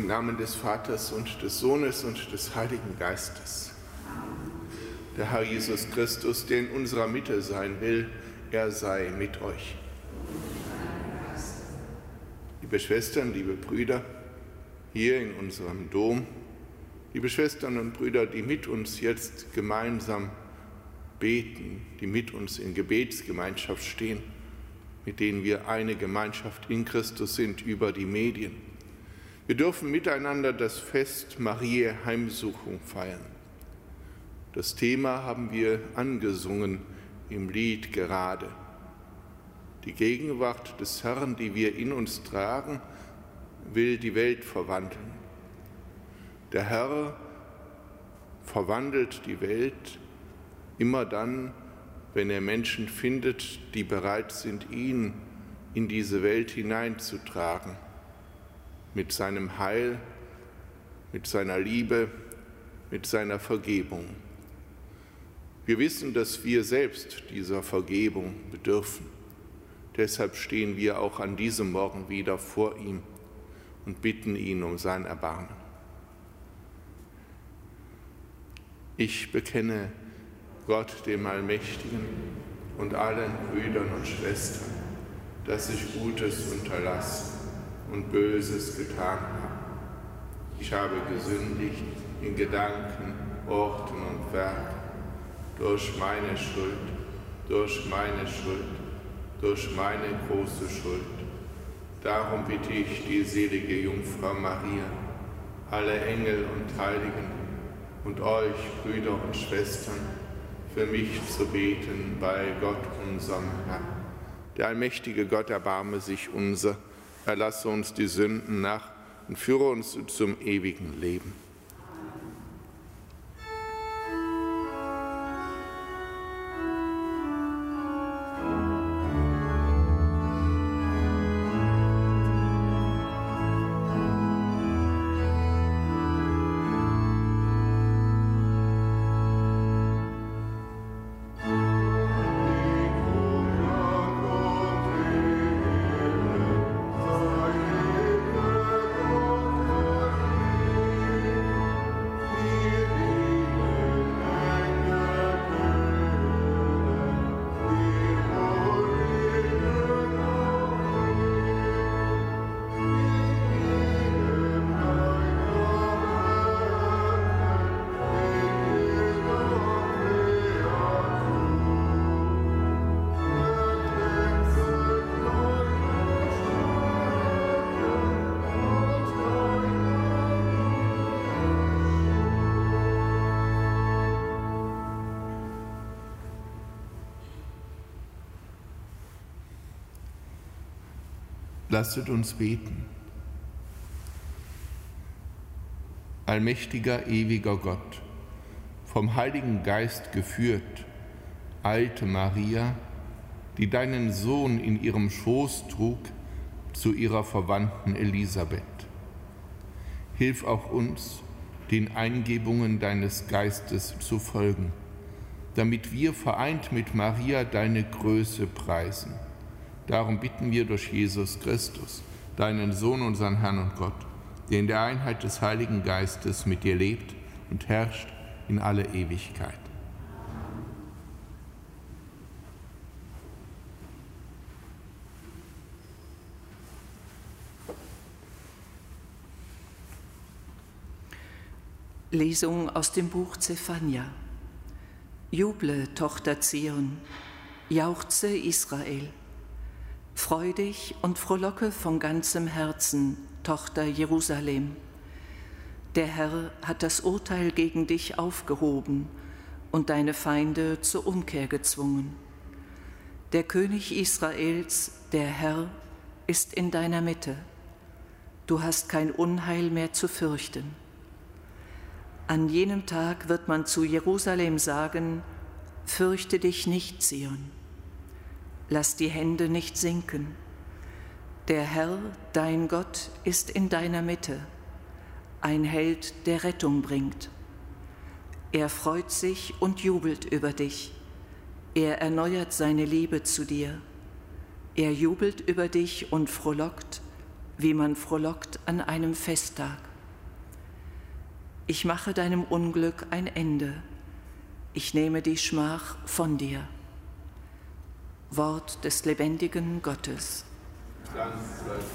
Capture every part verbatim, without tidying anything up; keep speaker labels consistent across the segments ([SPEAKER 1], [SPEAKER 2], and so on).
[SPEAKER 1] Namen des Vaters und des Sohnes und des Heiligen Geistes. Der Herr Jesus Christus, der in unserer Mitte sein will, er sei mit euch. Liebe Schwestern, liebe Brüder, hier in unserem Dom, liebe Schwestern und Brüder, die mit uns jetzt gemeinsam beten, die mit uns in Gebetsgemeinschaft stehen, mit denen wir eine Gemeinschaft in Christus sind über die Medien. Wir dürfen miteinander das Fest Mariä Heimsuchung feiern. Das Thema haben wir angesungen im Lied gerade. Die Gegenwart des Herrn, die wir in uns tragen, will die Welt verwandeln. Der Herr verwandelt die Welt immer dann, wenn er Menschen findet, die bereit sind, ihn in diese Welt hineinzutragen, mit seinem Heil, mit seiner Liebe, mit seiner Vergebung. Wir wissen, dass wir selbst dieser Vergebung bedürfen. Deshalb stehen wir auch an diesem Morgen wieder vor ihm und bitten ihn um sein Erbarmen. Ich bekenne Gott, dem Allmächtigen, und allen Brüdern und Schwestern, dass ich Gutes unterlassen und Böses getan habe. Ich habe gesündigt in Gedanken, Worten und Werken, durch meine Schuld, durch meine Schuld, durch meine große Schuld. Darum bitte ich die selige Jungfrau Maria, alle Engel und Heiligen und euch, Brüder und Schwestern, für mich zu beten bei Gott, unserem Herrn. Der allmächtige Gott erbarme sich unser, erlasse uns die Sünden nach und führe uns zum ewigen Leben. Lasset uns beten. Allmächtiger, ewiger Gott, vom Heiligen Geist geführt, eilte Maria, die deinen Sohn in ihrem Schoß trug, zu ihrer Verwandten Elisabeth. Hilf auch uns, den Eingebungen deines Geistes zu folgen, damit wir vereint mit Maria deine Größe preisen. Darum bitten wir durch Jesus Christus, deinen Sohn, unseren Herrn und Gott, der in der Einheit des Heiligen Geistes mit dir lebt und herrscht in alle Ewigkeit.
[SPEAKER 2] Lesung aus dem Buch Zephania. Juble, Tochter Zion, jauchze Israel. Freu dich und frohlocke von ganzem Herzen, Tochter Jerusalem. Der Herr hat das Urteil gegen dich aufgehoben und deine Feinde zur Umkehr gezwungen. Der König Israels, der Herr, ist in deiner Mitte. Du hast kein Unheil mehr zu fürchten. An jenem Tag wird man zu Jerusalem sagen: Fürchte dich nicht, Zion. Lass die Hände nicht sinken. Der Herr, dein Gott, ist in deiner Mitte, ein Held, der Rettung bringt. Er freut sich und jubelt über dich. Er erneuert seine Liebe zu dir. Er jubelt über dich und frohlockt, wie man frohlockt an einem Festtag. Ich mache deinem Unglück ein Ende. Ich nehme die Schmach von dir. Wort des lebendigen Gottes.
[SPEAKER 1] Dank sei Gott.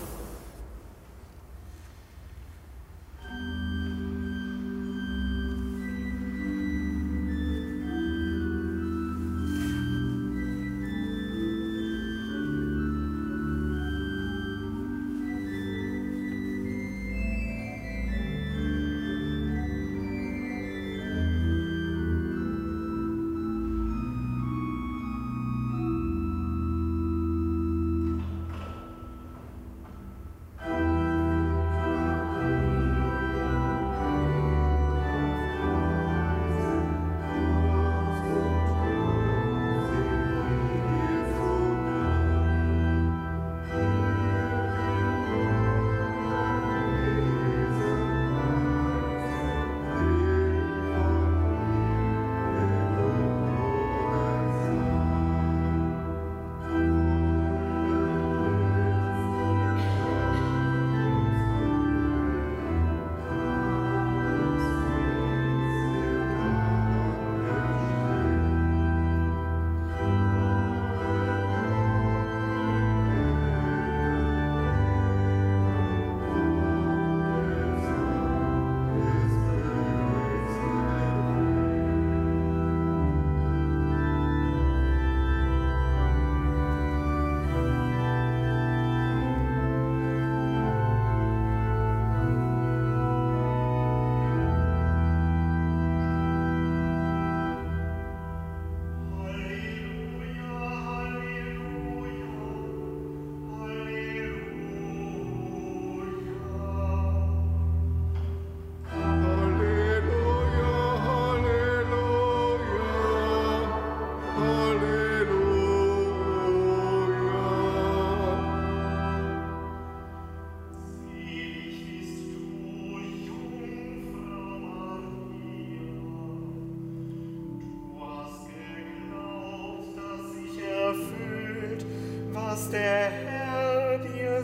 [SPEAKER 3] was der Herr dir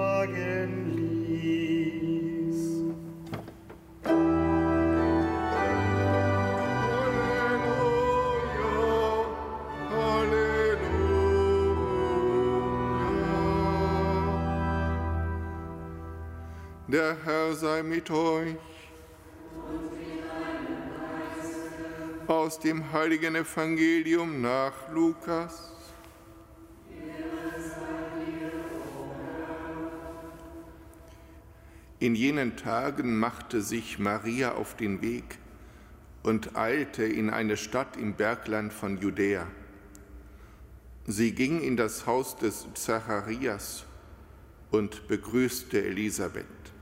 [SPEAKER 3] sagen ließ.
[SPEAKER 1] Halleluja, Halleluja. Der Herr sei mit euch. Aus dem heiligen Evangelium nach Lukas. In jenen Tagen machte sich Maria auf den Weg und eilte in eine Stadt im Bergland von Judäa. Sie ging in das Haus des Zacharias und begrüßte Elisabeth.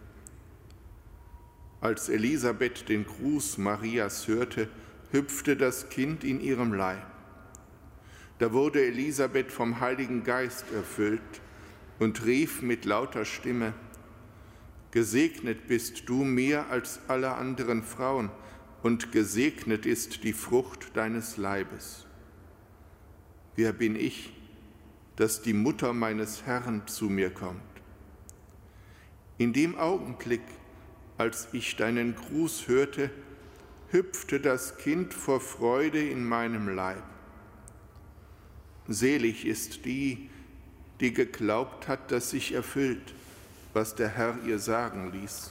[SPEAKER 1] Als Elisabeth den Gruß Marias hörte, hüpfte das Kind in ihrem Leib. Da wurde Elisabeth vom Heiligen Geist erfüllt und rief mit lauter Stimme: Gesegnet bist du mehr als alle anderen Frauen, und gesegnet ist die Frucht deines Leibes. Wer bin ich, dass die Mutter meines Herrn zu mir kommt? In dem Augenblick, als ich deinen Gruß hörte, hüpfte das Kind vor Freude in meinem Leib. Selig ist die, die geglaubt hat, dass sich erfüllt, was der Herr ihr sagen ließ.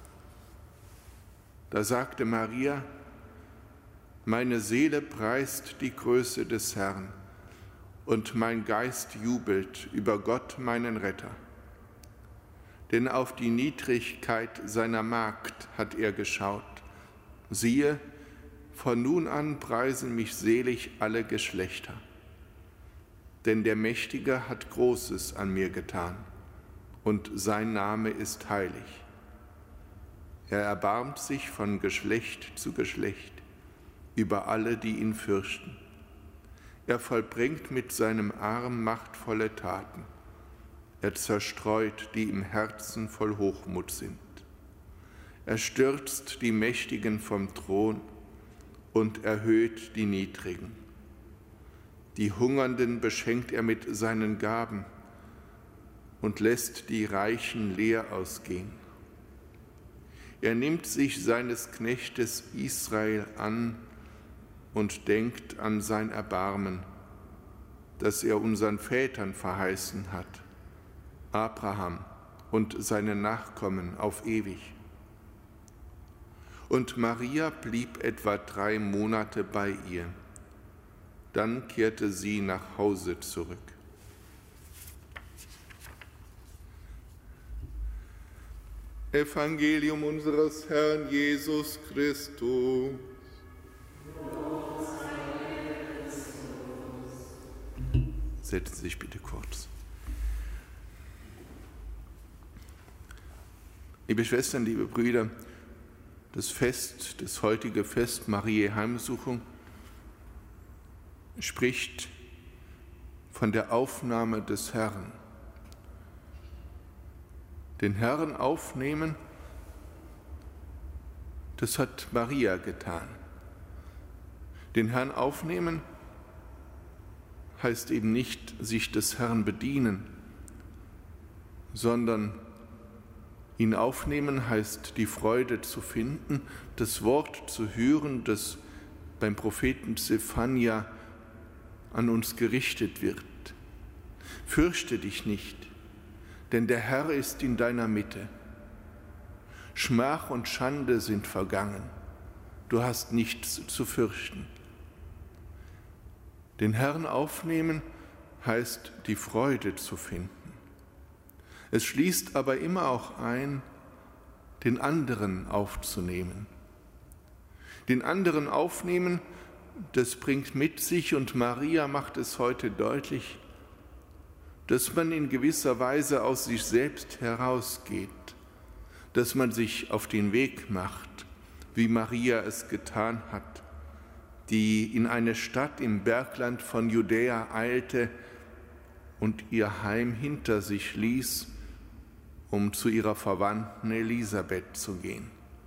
[SPEAKER 1] Da sagte Maria: Meine Seele preist die Größe des Herrn, und mein Geist jubelt über Gott, meinen Retter. Denn auf die Niedrigkeit seiner Magd hat er geschaut. Siehe, von nun an preisen mich selig alle Geschlechter. Denn der Mächtige hat Großes an mir getan, und sein Name ist heilig. Er erbarmt sich von Geschlecht zu Geschlecht über alle, die ihn fürchten. Er vollbringt mit seinem Arm machtvolle Taten. Er zerstreut, die im Herzen voll Hochmut sind. Er stürzt die Mächtigen vom Thron und erhöht die Niedrigen. Die Hungernden beschenkt er mit seinen Gaben und lässt die Reichen leer ausgehen. Er nimmt sich seines Knechtes Israel an und denkt an sein Erbarmen, das er unseren Vätern verheißen hat, Abraham und seine Nachkommen auf ewig. Und Maria blieb etwa drei Monate bei ihr. Dann kehrte sie nach Hause zurück. Evangelium unseres Herrn Jesus Christus. Setzen Sie sich bitte kurz. Liebe Schwestern, liebe Brüder, das Fest, das heutige Fest Mariä Heimsuchung spricht von der Aufnahme des Herrn. Den Herrn aufnehmen, das hat Maria getan. Den Herrn aufnehmen heißt eben nicht sich des Herrn bedienen, sondern ihn aufnehmen heißt die Freude zu finden, das Wort zu hören, das beim Propheten Zephania an uns gerichtet wird. Fürchte dich nicht, denn der Herr ist in deiner Mitte. Schmach und Schande sind vergangen, du hast nichts zu fürchten. Den Herrn aufnehmen heißt die Freude zu finden. Es schließt aber immer auch ein, den anderen aufzunehmen. Den anderen aufnehmen, das bringt mit sich, und Maria macht es heute deutlich, dass man in gewisser Weise aus sich selbst herausgeht, dass man sich auf den Weg macht, wie Maria es getan hat, die in eine Stadt im Bergland von Judäa eilte und ihr Heim hinter sich ließ, um zu ihrer Verwandten Elisabeth zu gehen.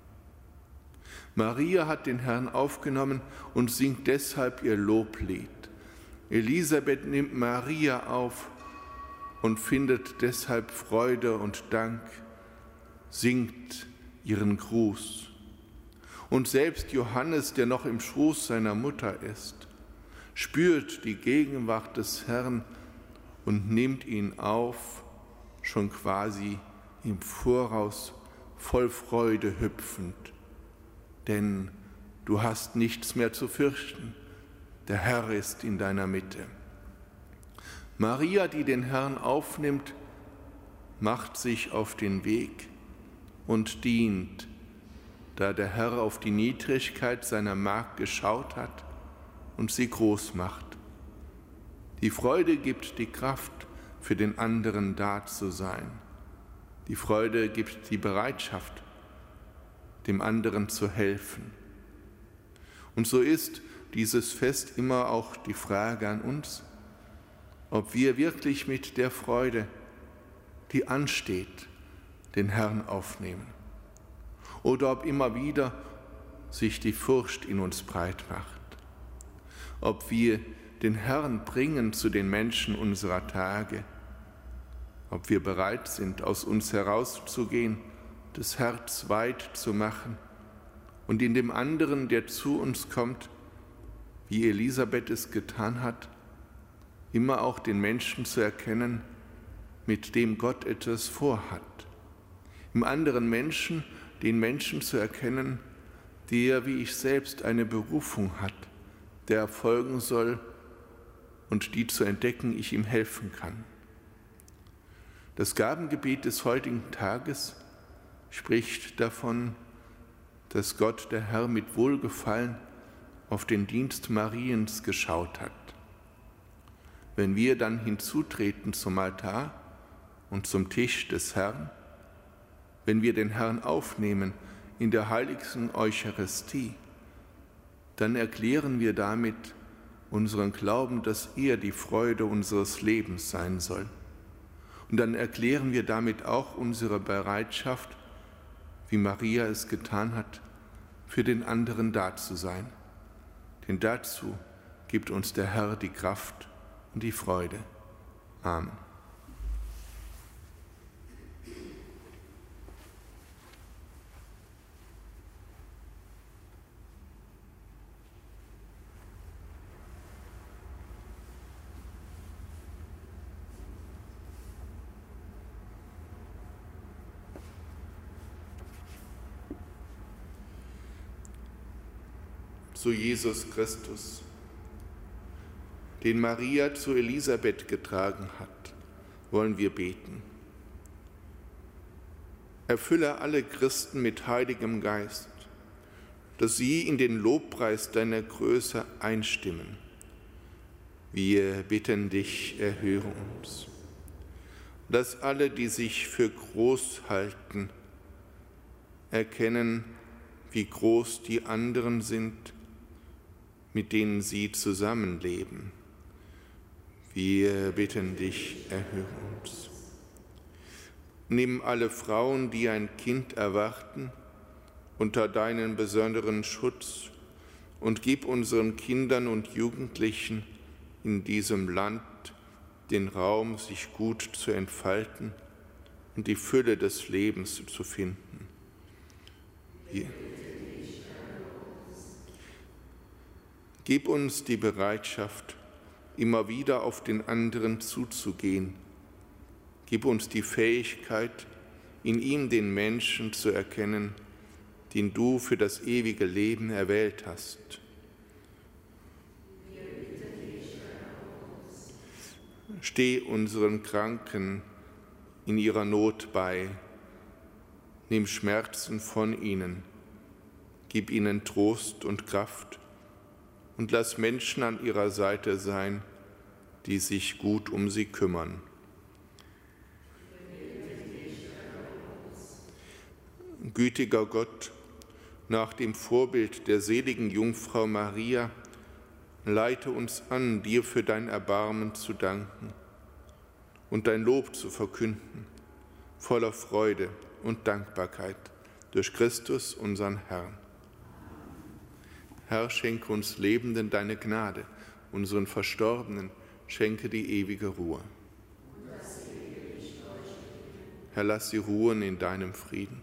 [SPEAKER 1] Maria hat den Herrn aufgenommen und singt deshalb ihr Loblied. Elisabeth nimmt Maria auf und findet deshalb Freude und Dank, singt ihren Gruß. Und selbst Johannes, der noch im Schoß seiner Mutter ist, spürt die Gegenwart des Herrn und nimmt ihn auf, schon quasi im Voraus voll Freude hüpfend. Denn du hast nichts mehr zu fürchten, der Herr ist in deiner Mitte. Maria, die den Herrn aufnimmt, macht sich auf den Weg und dient, da der Herr auf die Niedrigkeit seiner Magd geschaut hat und sie groß macht. Die Freude gibt die Kraft, für den anderen da zu sein. Die Freude gibt die Bereitschaft, dem anderen zu helfen. Und so ist dieses Fest immer auch die Frage an uns, ob wir wirklich mit der Freude, die ansteht, den Herrn aufnehmen, oder ob immer wieder sich die Furcht in uns breit macht, ob wir den Herrn bringen zu den Menschen unserer Tage, ob wir bereit sind, aus uns herauszugehen, das Herz weit zu machen und in dem anderen, der zu uns kommt, wie Elisabeth es getan hat, immer auch den Menschen zu erkennen, mit dem Gott etwas vorhat. Im anderen Menschen, den Menschen zu erkennen, der wie ich selbst eine Berufung hat, der erfolgen soll und die zu entdecken, ich ihm helfen kann. Das Gabengebet des heutigen Tages spricht davon, dass Gott, der Herr, mit Wohlgefallen auf den Dienst Mariens geschaut hat. Wenn wir dann hinzutreten zum Altar und zum Tisch des Herrn, wenn wir den Herrn aufnehmen in der heiligsten Eucharistie, dann erklären wir damit unseren Glauben, dass er die Freude unseres Lebens sein soll. Und dann erklären wir damit auch unsere Bereitschaft, wie Maria es getan hat, für den anderen da zu sein. Denn dazu gibt uns der Herr die Kraft und die Freude. Amen. zu Jesus Christus, den Maria zu Elisabeth getragen hat, wollen wir beten. Erfülle alle Christen mit Heiligem Geist, dass sie in den Lobpreis deiner Größe einstimmen. Wir bitten dich, erhöre uns. Dass alle, die sich für groß halten, erkennen, wie groß die anderen sind, mit denen sie zusammenleben. Wir bitten dich, erhöre uns. Nimm alle Frauen, die ein Kind erwarten, unter deinen besonderen Schutz und gib unseren Kindern und Jugendlichen in diesem Land den Raum, sich gut zu entfalten und die Fülle des Lebens zu finden. Wir. Gib uns die Bereitschaft, immer wieder auf den anderen zuzugehen. Gib uns die Fähigkeit, in ihm den Menschen zu erkennen, den du für das ewige Leben erwählt hast. Steh unseren Kranken in ihrer Not bei, nimm Schmerzen von ihnen, gib ihnen Trost und Kraft und lass Menschen an ihrer Seite sein, die sich gut um sie kümmern. Gütiger Gott, nach dem Vorbild der seligen Jungfrau Maria, leite uns an, dir für dein Erbarmen zu danken und dein Lob zu verkünden, voller Freude und Dankbarkeit durch Christus, unseren Herrn. Herr, schenke uns Lebenden deine Gnade, unseren Verstorbenen schenke die ewige Ruhe. Herr, lass sie ruhen in deinem Frieden.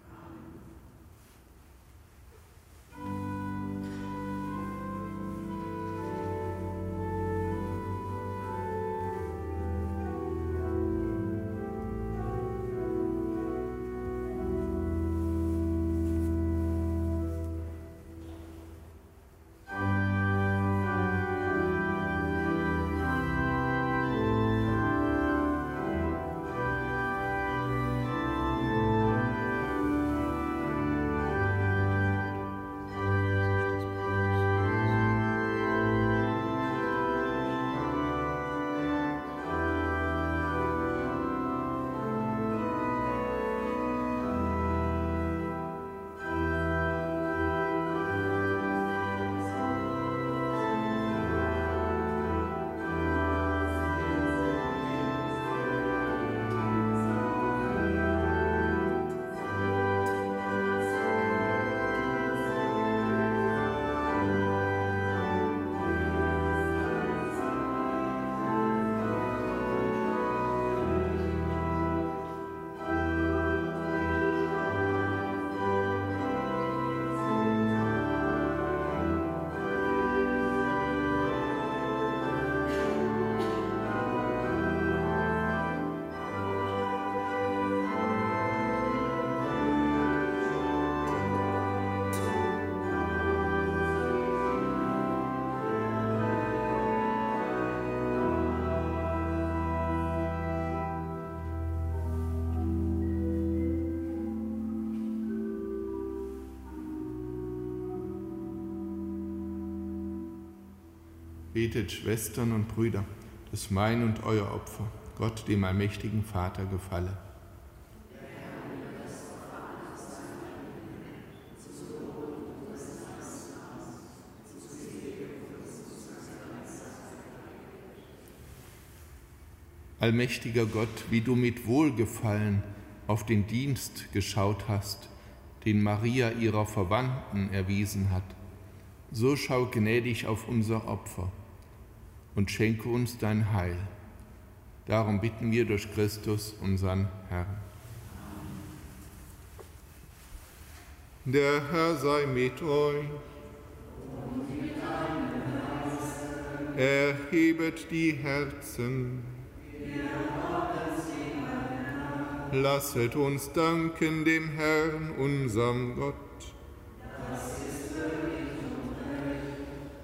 [SPEAKER 1] Betet, Schwestern und Brüder, dass mein und euer Opfer Gott, dem allmächtigen Vater, gefalle. Allmächtiger Gott, wie du mit Wohlgefallen auf den Dienst geschaut hast, den Maria ihrer Verwandten erwiesen hat, so schau gnädig auf unser Opfer und schenke uns dein Heil. Darum bitten wir durch Christus, unseren Herrn.
[SPEAKER 4] Der Herr sei mit euch.
[SPEAKER 5] Und mit deinem Geiste.
[SPEAKER 4] Erhebet die Herzen. Lasset uns danken dem Herrn, unserem Gott.
[SPEAKER 5] Das ist würdig und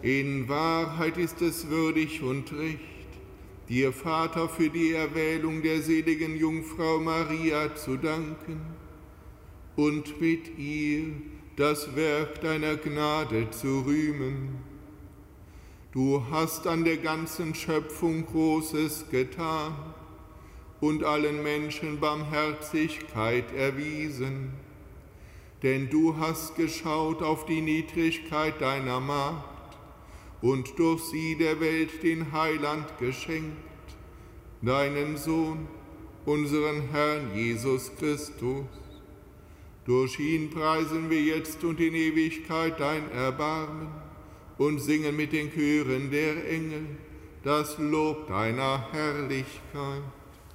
[SPEAKER 4] In Wahrheit ist es würdig und recht, dir, Vater, für die Erwählung der seligen Jungfrau Maria zu danken und mit ihr das Werk deiner Gnade zu rühmen. Du hast an der ganzen Schöpfung Großes getan und allen Menschen Barmherzigkeit erwiesen, denn du hast geschaut auf die Niedrigkeit deiner Magd und durch sie der Welt den Heiland geschenkt, deinen Sohn, unseren Herrn Jesus Christus. Durch ihn preisen wir jetzt und in Ewigkeit dein Erbarmen und singen mit den Chören der Engel das Lob deiner Herrlichkeit.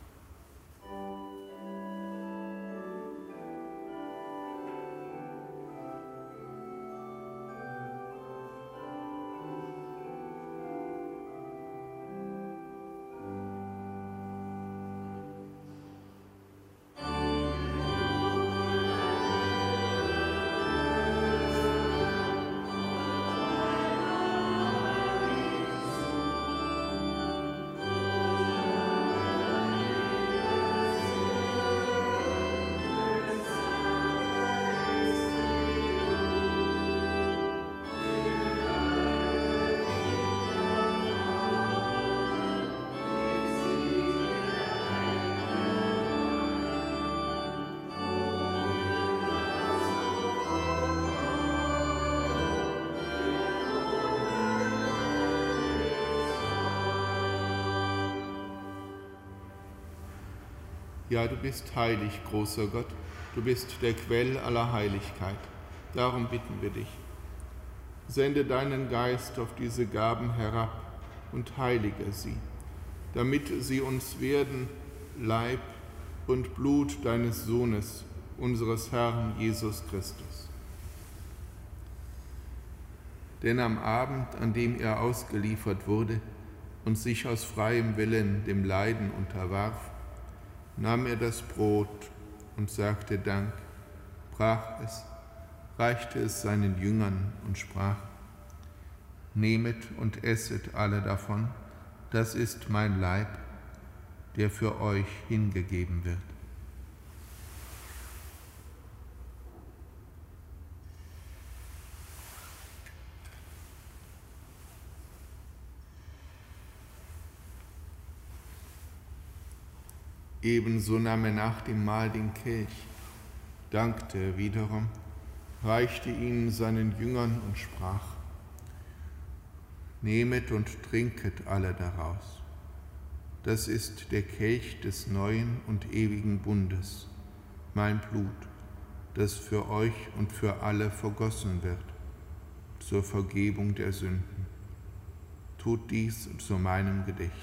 [SPEAKER 4] Ja, du bist heilig, großer Gott, du bist der Quell aller Heiligkeit. Darum bitten wir dich. Sende deinen Geist auf diese Gaben herab und heilige sie, damit sie uns werden Leib und Blut deines Sohnes, unseres Herrn Jesus Christus. Denn am Abend, an dem er ausgeliefert wurde und sich aus freiem Willen dem Leiden unterwarf, nahm er das Brot und sagte Dank, brach es, reichte es seinen Jüngern und sprach: Nehmet und esset alle davon, das ist mein Leib, der für euch hingegeben wird. Ebenso nahm er nach dem Mahl den Kelch, dankte wiederum, reichte ihn seinen Jüngern und sprach: Nehmet und trinket alle daraus. Das ist der Kelch des neuen und ewigen Bundes, mein Blut, das für euch und für alle vergossen wird, zur Vergebung der Sünden. Tut dies zu meinem Gedächtnis.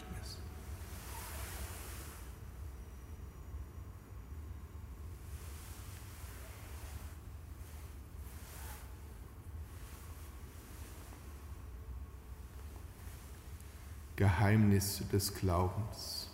[SPEAKER 4] Geheimnis des Glaubens.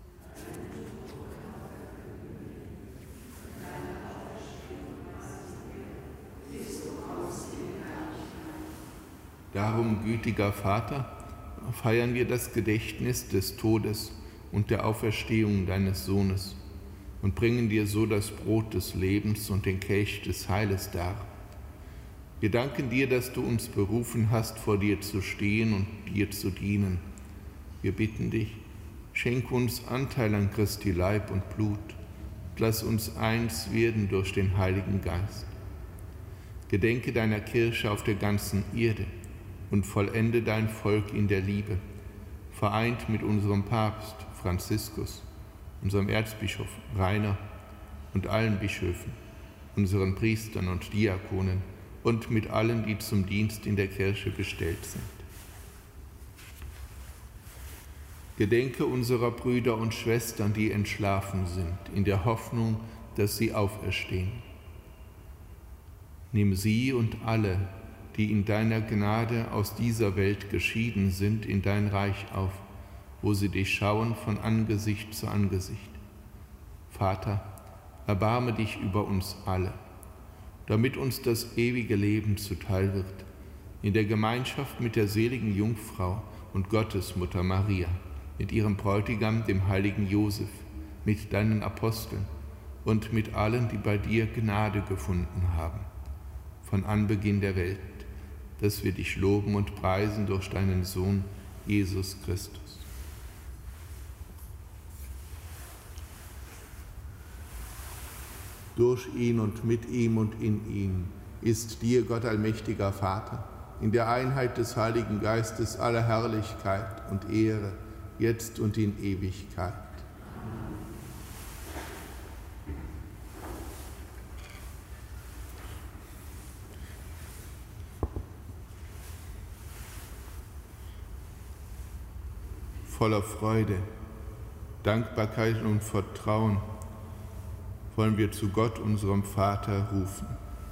[SPEAKER 4] Darum, gütiger Vater, feiern wir das Gedächtnis des Todes und der Auferstehung deines Sohnes und bringen dir so das Brot des Lebens und den Kelch des Heiles dar. Wir danken dir, dass du uns berufen hast, vor dir zu stehen und dir zu dienen. Wir bitten dich, schenk uns Anteil an Christi Leib und Blut, lass uns eins werden durch den Heiligen Geist. Gedenke deiner Kirche auf der ganzen Erde und vollende dein Volk in der Liebe, vereint mit unserem Papst Franziskus, unserem Erzbischof Rainer und allen Bischöfen, unseren Priestern und Diakonen und mit allen, die zum Dienst in der Kirche bestellt sind. Gedenke unserer Brüder und Schwestern, die entschlafen sind, in der Hoffnung, dass sie auferstehen. Nimm sie und alle, die in deiner Gnade aus dieser Welt geschieden sind, in dein Reich auf, wo sie dich schauen von Angesicht zu Angesicht. Vater, erbarme dich über uns alle, damit uns das ewige Leben zuteil wird, in der Gemeinschaft mit der seligen Jungfrau und Gottesmutter Maria, mit ihrem Bräutigam, dem heiligen Josef, mit deinen Aposteln und mit allen, die bei dir Gnade gefunden haben, von Anbeginn der Welt, dass wir dich loben und preisen durch deinen Sohn, Jesus Christus. Durch ihn und mit ihm und in ihm ist dir, Gott allmächtiger Vater, in der Einheit des Heiligen Geistes alle Herrlichkeit und Ehre, jetzt und in Ewigkeit. Voller Freude, Dankbarkeit und Vertrauen wollen wir zu Gott, unserem Vater, rufen.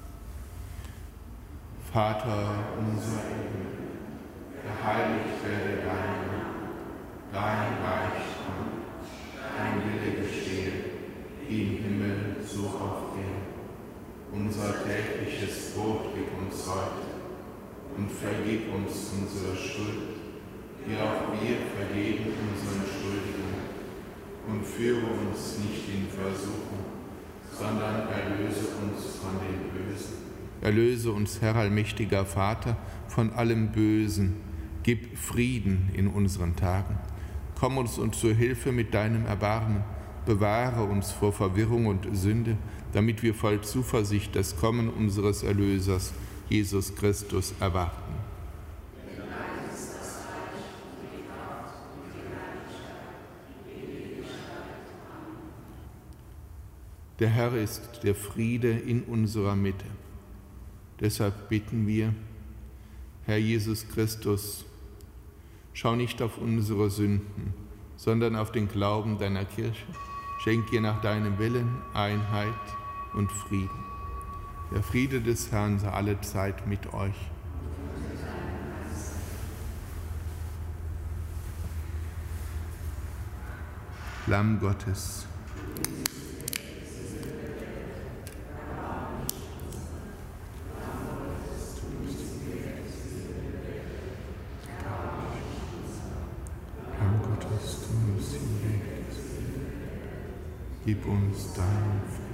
[SPEAKER 4] Vater unser im Himmel, geheiligt werde dein Name, dein Reich komme, dein Wille geschehe, wie im Himmel so auf Erden. Unser tägliches Brot gib uns heute und vergib uns unsere Schuld, wie auch wir vergeben unseren Schuldigen, und führe uns nicht in Versuchung, sondern erlöse uns von den Bösen. Erlöse uns, Herr allmächtiger Vater, von allem Bösen. Gib Frieden in unseren Tagen. Komm uns und zur Hilfe mit deinem Erbarmen. Bewahre uns vor Verwirrung und Sünde, damit wir voll Zuversicht das Kommen unseres Erlösers, Jesus Christus, erwarten. Der Herr ist der Friede in unserer Mitte. Deshalb bitten wir, Herr Jesus Christus, schau nicht auf unsere Sünden, sondern auf den Glauben deiner Kirche. Schenk ihr nach deinem Willen Einheit und Frieden. Der Friede des Herrn sei alle Zeit mit euch. Lamm Gottes. Gib uns deinen Frieden.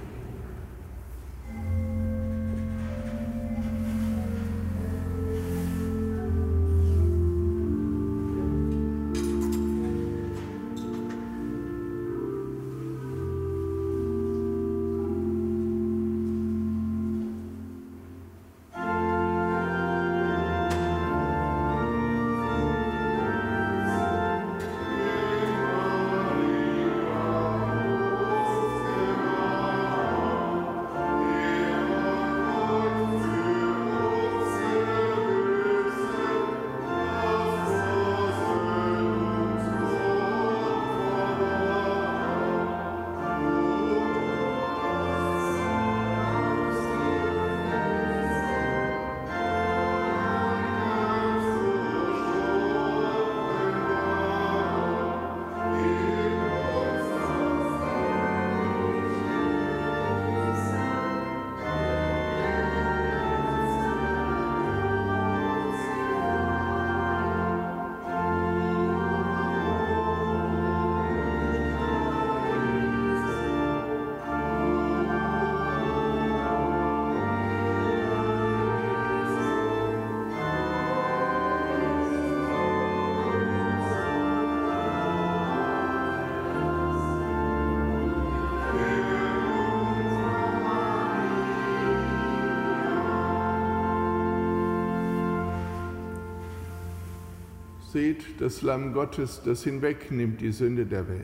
[SPEAKER 4] Seht das Lamm Gottes, das hinwegnimmt die Sünde der Welt.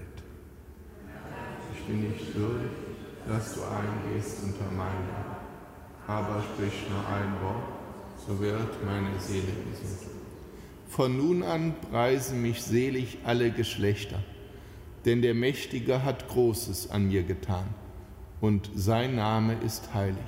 [SPEAKER 4] Ich bin nicht würdig, dass du eingehst unter mein Dach, aber sprich nur ein Wort, so wird meine Seele gesund. Von nun an preisen mich selig alle Geschlechter, denn der Mächtige hat Großes an mir getan, und sein Name ist heilig.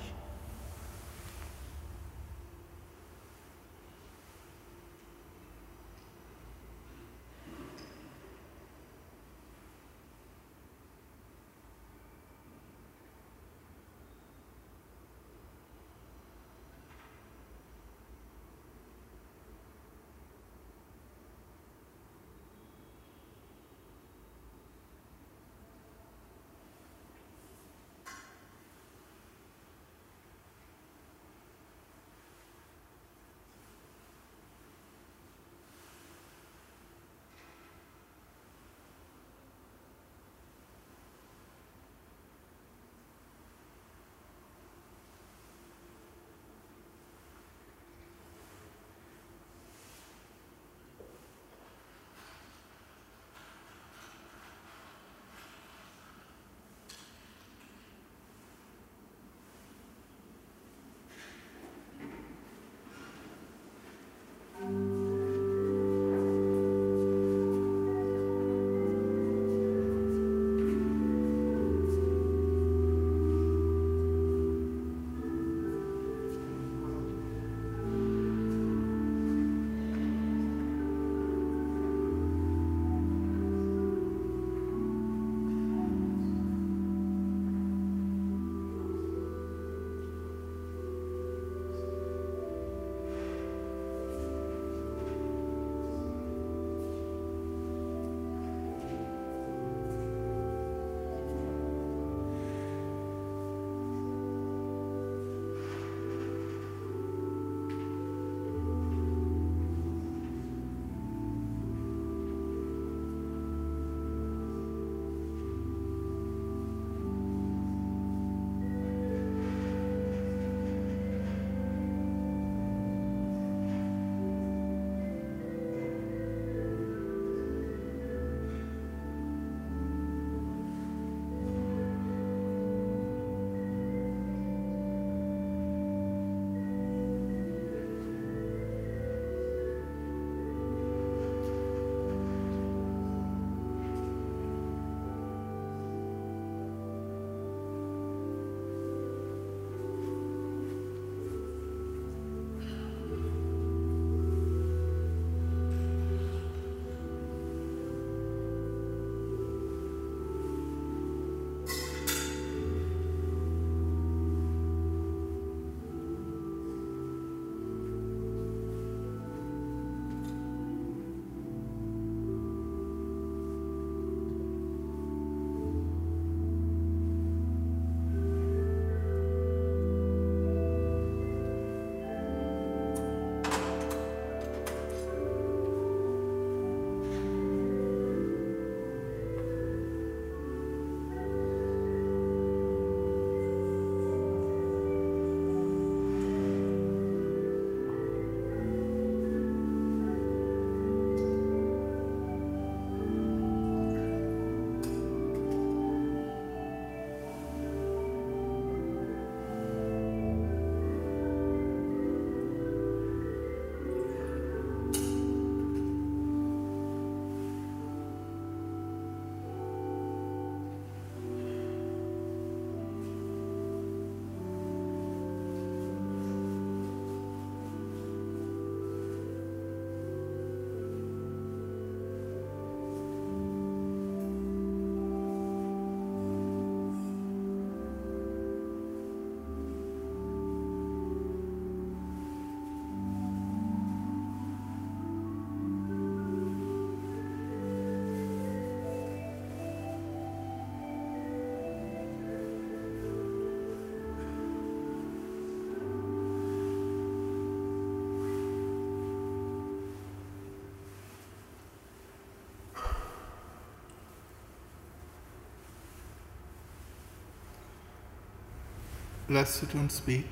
[SPEAKER 4] Lasset uns beten.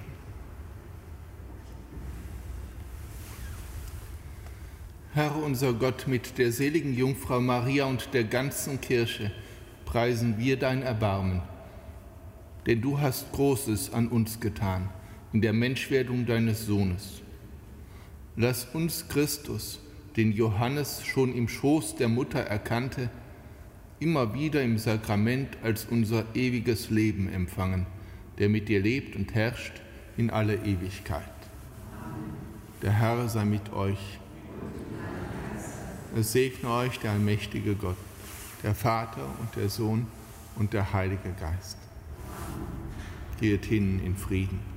[SPEAKER 4] Herr unser Gott, mit der seligen Jungfrau Maria und der ganzen Kirche preisen wir dein Erbarmen. Denn du hast Großes an uns getan, in der Menschwerdung deines Sohnes. Lass uns Christus, den Johannes schon im Schoß der Mutter erkannte, immer wieder im Sakrament als unser ewiges Leben empfangen, der mit dir lebt und herrscht in alle Ewigkeit. Der Herr sei mit euch. Es segne euch der allmächtige Gott, der Vater und der Sohn und der Heilige Geist. Geht hin in Frieden.